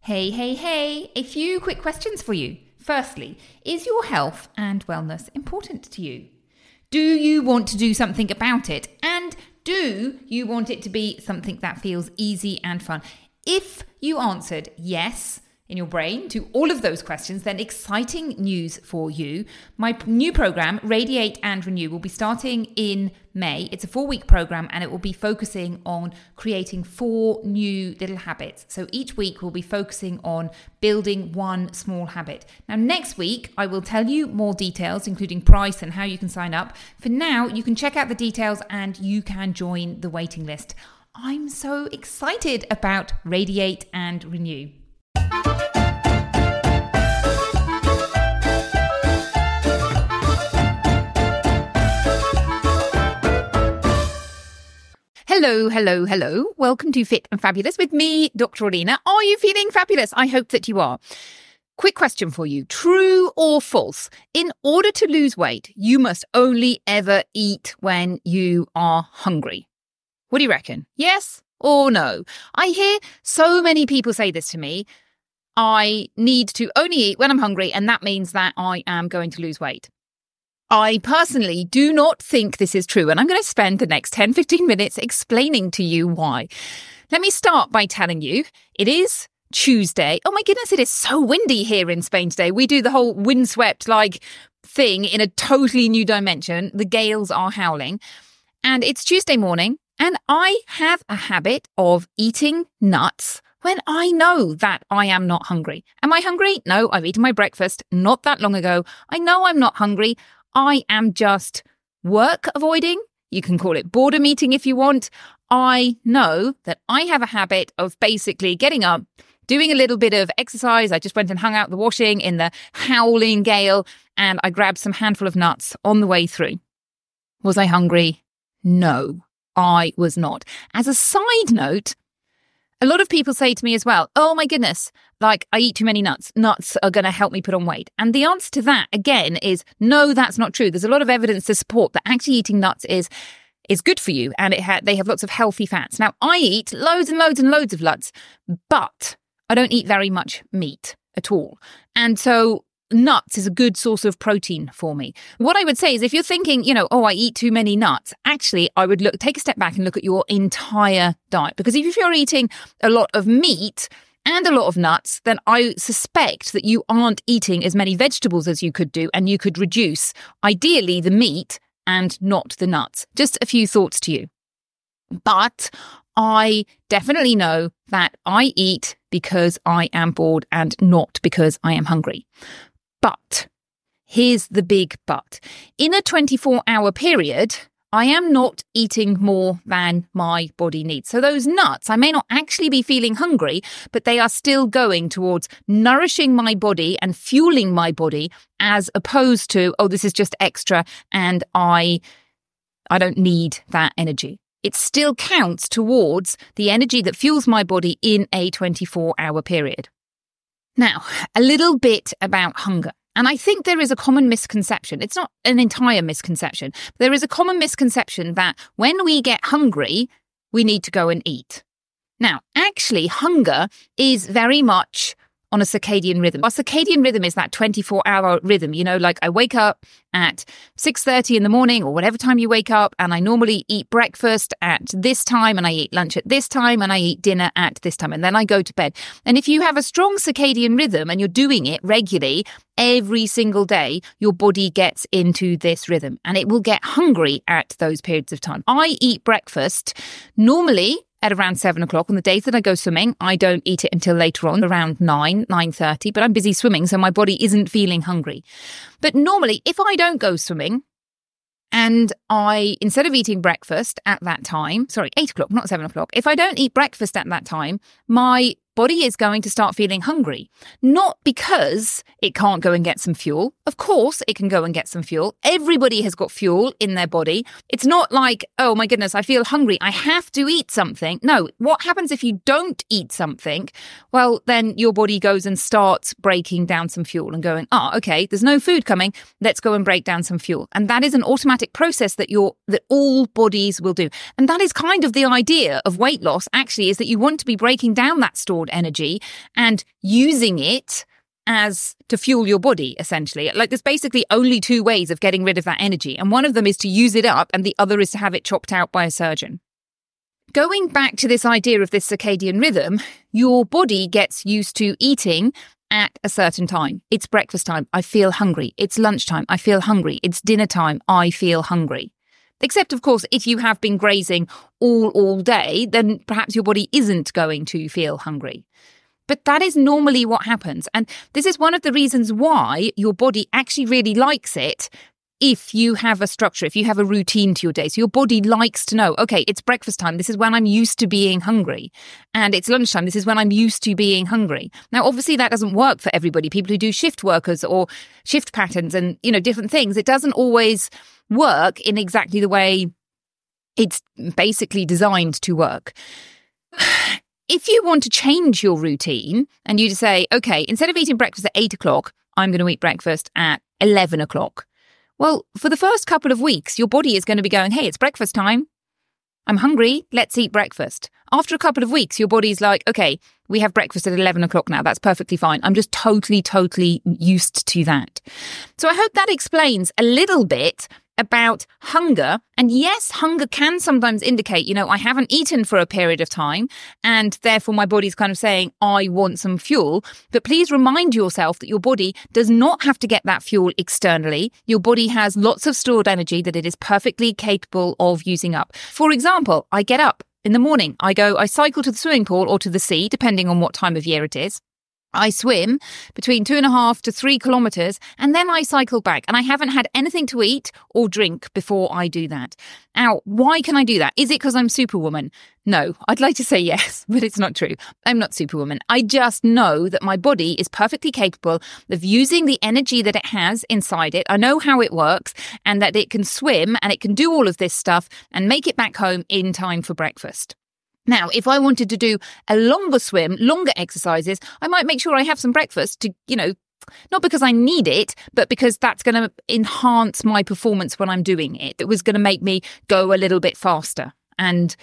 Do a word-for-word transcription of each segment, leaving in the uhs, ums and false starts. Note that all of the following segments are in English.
Hey, hey, hey, a few quick questions for you. Firstly, is your health and wellness important to you? Do you want to do something about it? And do you want it to be something that feels easy and fun? If you answered yes in your brain to all of those questions, then exciting news for you. My new program, Radiate and Renew, will be starting in May. It's a four-week program and it will be focusing on creating four new little habits. So each week we'll be focusing on building one small habit. Now, next week, I will tell you more details, including price and how you can sign up. For now, you can check out the details and you can join the waiting list. I'm so excited about Radiate and Renew. Hello, hello, hello. Welcome to Fit and Fabulous with me, Doctor Alina. Are you feeling fabulous? I hope that you are. Quick question for you. True or false? In order to lose weight, you must only ever eat when you are hungry. What do you reckon? Yes or no? I hear so many people say this to me. I need to only eat when I'm hungry, and that means that I am going to lose weight. I personally do not think this is true, and I'm going to spend the next ten to fifteen minutes explaining to you why. Let me start by telling you it is Tuesday. Oh my goodness, it is so windy here in Spain today. We do the whole windswept like thing in a totally new dimension. The gales are howling, and it's Tuesday morning, and I have a habit of eating nuts when I know that I am not hungry. Am I hungry? No, I've eaten my breakfast not that long ago. I know I'm not hungry. I am just work avoiding. You can call it boredom eating if you want. I know that I have a habit of basically getting up, doing a little bit of exercise. I just went and hung out the washing in the howling gale, and I grabbed some handful of nuts on the way through. Was I hungry? No, I was not. As a side note, a lot of people say to me as well, oh my goodness, like I eat too many nuts. Nuts are going to help me put on weight. And the answer to that, again, is no, that's not true. There's a lot of evidence to support that actually eating nuts is is good for you, and it ha- they have lots of healthy fats. Now, I eat loads and loads and loads of nuts, but I don't eat very much meat at all. And so nuts is a good source of protein for me. What I would say is if you're thinking, you know, oh, I eat too many nuts, actually, I would look, take a step back and look at your entire diet. Because if you're eating a lot of meat and a lot of nuts, then I suspect that you aren't eating as many vegetables as you could do, and you could reduce, ideally, the meat and not the nuts. Just a few thoughts to you. But I definitely know that I eat because I am bored and not because I am hungry. But here's the big but. In a twenty-four hour period, I am not eating more than my body needs. So those nuts, I may not actually be feeling hungry, but they are still going towards nourishing my body and fueling my body, as opposed to, oh, this is just extra and I, I don't need that energy. It still counts towards the energy that fuels my body in a twenty-four hour period. Now, a little bit about hunger. And I think there is a common misconception. It's not an entire misconception. But there is a common misconception that when we get hungry, we need to go and eat. Now, actually, hunger is very much on a circadian rhythm. Our circadian rhythm is that twenty-four hour rhythm. You know, like I wake up at six thirty in the morning or whatever time you wake up, and I normally eat breakfast at this time, and I eat lunch at this time, and I eat dinner at this time, and then I go to bed. And if you have a strong circadian rhythm and you're doing it regularly every single day, your body gets into this rhythm and it will get hungry at those periods of time. I eat breakfast normally at around seven o'clock. On the days that I go swimming, I don't eat it until later on, around nine, nine thirty, but I'm busy swimming, so my body isn't feeling hungry. But normally, if I don't go swimming and I, instead of eating breakfast at that time, sorry, eight o'clock, not seven o'clock, if I don't eat breakfast at that time, my body is going to start feeling hungry. Not because it can't go and get some fuel. Of course, it can go and get some fuel. Everybody has got fuel in their body. It's not like, oh my goodness, I feel hungry, I have to eat something. No, what happens if you don't eat something? Well, then your body goes and starts breaking down some fuel and going, oh, okay, there's no food coming. Let's go and break down some fuel. And that is an automatic process that you're, that all bodies will do. And that is kind of the idea of weight loss, actually, is that you want to be breaking down that stored stored energy and using it as to fuel your body, essentially. Like there's basically only two ways of getting rid of that energy. And one of them is to use it up and the other is to have it chopped out by a surgeon. Going back to this idea of this circadian rhythm, your body gets used to eating at a certain time. It's breakfast time, I feel hungry. It's lunchtime, I feel hungry. It's dinner time, I feel hungry. Except, of course, if you have been grazing all, all day, then perhaps your body isn't going to feel hungry. But that is normally what happens. And this is one of the reasons why your body actually really likes it if you have a structure, if you have a routine to your day. So your body likes to know, okay, it's breakfast time. This is when I'm used to being hungry. And it's lunchtime. This is when I'm used to being hungry. Now, obviously, that doesn't work for everybody. People who do shift workers or shift patterns and, you know, different things. It doesn't always work in exactly the way it's basically designed to work. If you want to change your routine and you say, okay, instead of eating breakfast at eight o'clock, I'm going to eat breakfast at eleven o'clock. Well, for the first couple of weeks, your body is going to be going, hey, it's breakfast time. I'm hungry. Let's eat breakfast. After a couple of weeks, your body's like, okay, we have breakfast at eleven o'clock now. That's perfectly fine. I'm just totally, totally used to that. So I hope that explains a little bit about hunger. And yes, hunger can sometimes indicate, you know, I haven't eaten for a period of time and therefore my body's kind of saying, I want some fuel. But please remind yourself that your body does not have to get that fuel externally. Your body has lots of stored energy that it is perfectly capable of using up. For example, I get up in the morning, I go, I cycle to the swimming pool or to the sea, depending on what time of year it is. I swim between two and a half to three kilometres and then I cycle back and I haven't had anything to eat or drink before I do that. Now, why can I do that? Is it because I'm Superwoman? No, I'd like to say yes, but it's not true. I'm not Superwoman. I just know that my body is perfectly capable of using the energy that it has inside it. I know how it works and that it can swim and it can do all of this stuff and make it back home in time for breakfast. Now, if I wanted to do a longer swim, longer exercises, I might make sure I have some breakfast to, you know, not because I need it, but because that's going to enhance my performance when I'm doing it. It was going to make me go a little bit faster and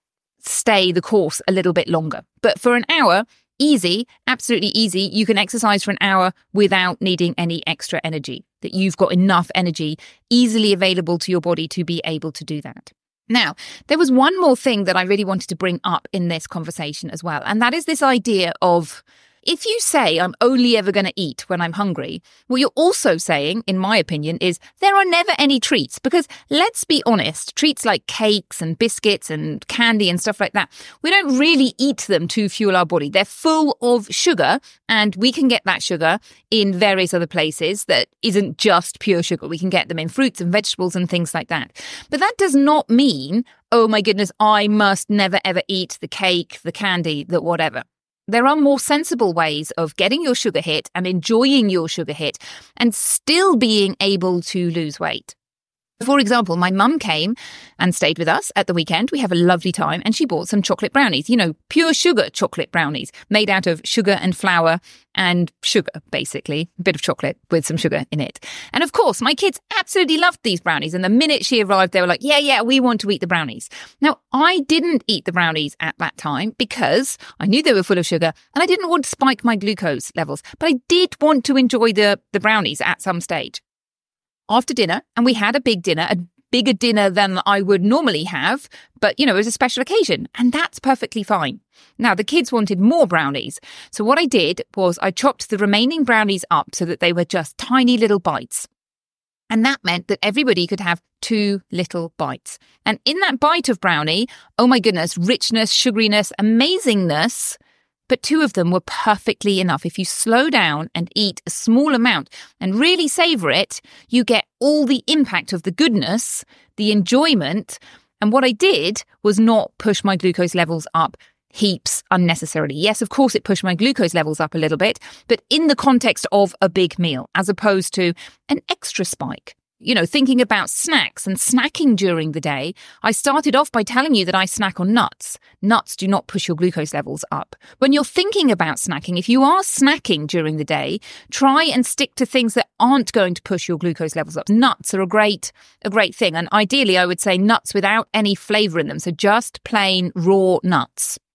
stay the course a little bit longer. But for an hour, easy, absolutely easy. You can exercise for an hour without needing any extra energy, that you've got enough energy easily available to your body to be able to do that. Now, there was one more thing that I really wanted to bring up in this conversation as well, and that is this idea of if you say I'm only ever going to eat when I'm hungry, what you're also saying, in my opinion, is there are never any treats. Because let's be honest, treats like cakes and biscuits and candy and stuff like that, we don't really eat them to fuel our body. They're full of sugar and we can get that sugar in various other places that isn't just pure sugar. We can get them in fruits and vegetables and things like that. But that does not mean, oh my goodness, I must never ever eat the cake, the candy, the whatever. There are more sensible ways of getting your sugar hit and enjoying your sugar hit and still being able to lose weight. For example, my mum came and stayed with us at the weekend. We have a lovely time and she bought some chocolate brownies, you know, pure sugar chocolate brownies made out of sugar and flour and sugar, basically, a bit of chocolate with some sugar in it. And of course, my kids absolutely loved these brownies. And the minute she arrived, they were like, yeah, yeah, we want to eat the brownies. Now, I didn't eat the brownies at that time because I knew they were full of sugar and I didn't want to spike my glucose levels, but I did want to enjoy the, the brownies at some stage. After dinner, and we had a big dinner, a bigger dinner than I would normally have, but, you know, it was a special occasion, and that's perfectly fine. Now, the kids wanted more brownies, so what I did was I chopped the remaining brownies up so that they were just tiny little bites. And that meant that everybody could have two little bites. And in that bite of brownie, oh my goodness, richness, sugariness, amazingness, but two of them were perfectly enough. If you slow down and eat a small amount and really savor it, you get all the impact of the goodness, the enjoyment. And what I did was not push my glucose levels up heaps unnecessarily. Yes, of course, it pushed my glucose levels up a little bit, but in the context of a big meal, as opposed to an extra spike. You know, thinking about snacks and snacking during the day, I started off by telling you that I snack on nuts. Nuts do not push your glucose levels up. When you're thinking about snacking, if you are snacking during the day, try and stick to things that aren't going to push your glucose levels up. Nuts are a great, a great thing. And ideally, I would say nuts without any flavour in them. So just plain raw nuts.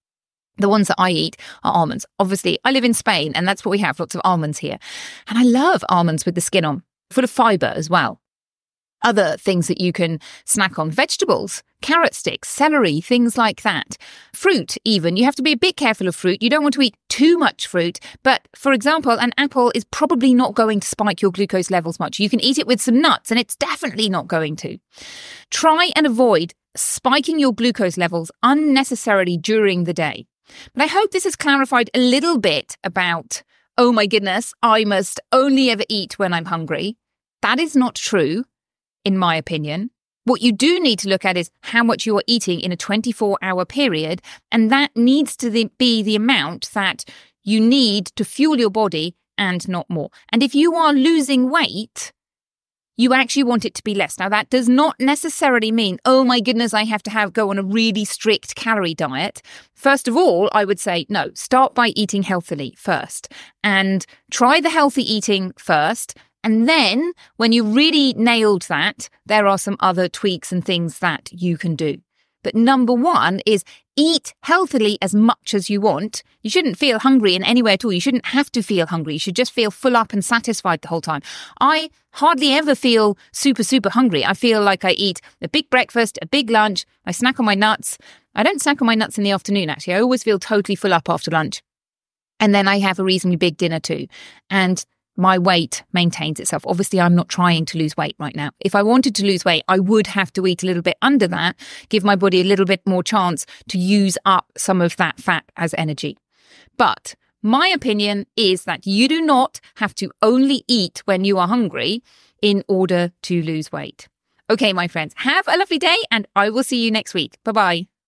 The ones that I eat are almonds. Obviously, I live in Spain and that's what we have, lots of almonds here. And I love almonds with the skin on, full of fibre as well. Other things that you can snack on, vegetables, carrot sticks, celery, things like that. Fruit even, you have to be a bit careful of fruit. You don't want to eat too much fruit. But for example, an apple is probably not going to spike your glucose levels much. You can eat it with some nuts and it's definitely not going to. Try and avoid spiking your glucose levels unnecessarily during the day. But I hope this has clarified a little bit about, oh my goodness, I must only ever eat when I'm hungry. That is not true. In my opinion. What you do need to look at is how much you are eating in a twenty-four hour period, and that needs to be the amount that you need to fuel your body and not more. And if you are losing weight, you actually want it to be less. Now, that does not necessarily mean, oh my goodness, I have to have go on a really strict calorie diet. First of all, I would say, no, start by eating healthily first and try the healthy eating first. And then when you really nailed that, there are some other tweaks and things that you can do. But number one is eat healthily as much as you want. You shouldn't feel hungry in any way at all. You shouldn't have to feel hungry. You should just feel full up and satisfied the whole time. I hardly ever feel super, super hungry. I feel like I eat a big breakfast, a big lunch. I snack on my nuts. I don't snack on my nuts in the afternoon, actually. I always feel totally full up after lunch. And then I have a reasonably big dinner too. And my weight maintains itself. Obviously, I'm not trying to lose weight right now. If I wanted to lose weight, I would have to eat a little bit under that, give my body a little bit more chance to use up some of that fat as energy. But my opinion is that you do not have to only eat when you are hungry in order to lose weight. Okay, my friends, have a lovely day and I will see you next week. Bye-bye.